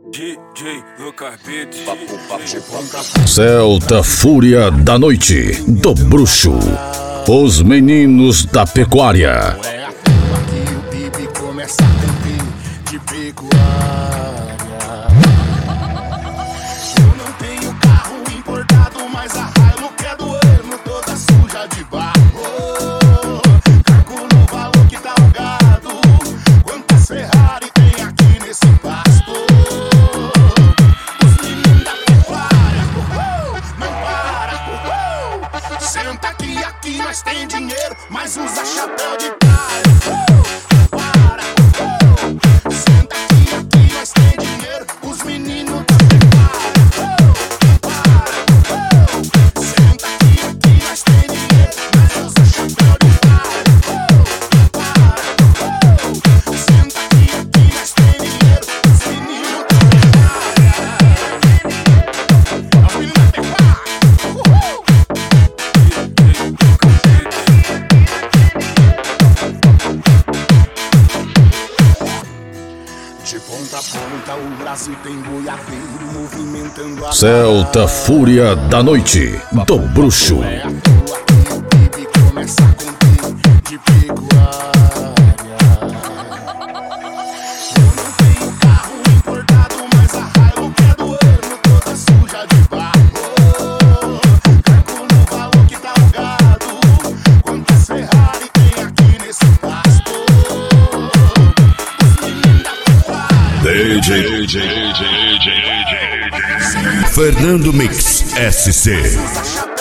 DJ Lucas Beats. Celta Fúria da Noite, do Bruxo, os meninos da pecuária. Aqui o Bibi começa a cumprir de pecuária. Eu não tenho carro importado, mas a Hilux é do ano, toda suja de barro. Calculo o valor que tá o gado, quantas Ferrari tem aqui nesse pasto. Os meninos da pecuária, não para. Senta que aqui nós tem dinheiro, mas usa chapéu de praia. Senta que aqui nós tem dinheiro, os meninos da pecuária. Senta que aqui nós tem dinheiro, mas usa chapéu de praia. Senta que aqui nós tem dinheiro, os meninos da pecuária. Os meninos da pecuária. De ponta a ponta o Brasil tem boiadeiro movimentando a Celta Fúria da Noite, do Bruxo. É à toa que o Bibi começa a cumprir de pecuária. Eu não tenho carro importado, mas a Hilux é do ano, toda suja de barro. Calculo o valor que tá o gado, quantas Ferrari tem aqui nesse pasto. Os meninos da DJ Fernando Mix SC.